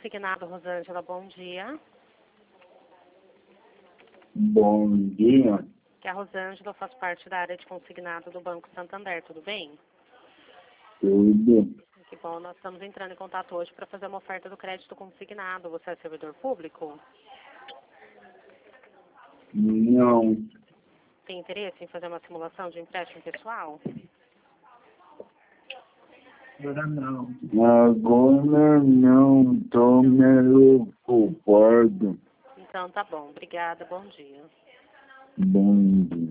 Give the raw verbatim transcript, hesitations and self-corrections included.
Consignado, Rosângela, bom dia. Bom dia. Que a Rosângela faz parte da área de consignado do Banco Santander, tudo bem? Tudo. Que bom, nós estamos entrando em contato hoje para fazer uma oferta do crédito consignado. Você é servidor público? Não. Tem interesse em fazer uma simulação de empréstimo pessoal? Agora não. Agora não. Estou meio ocupado. Então tá bom, obrigada, bom dia. Bom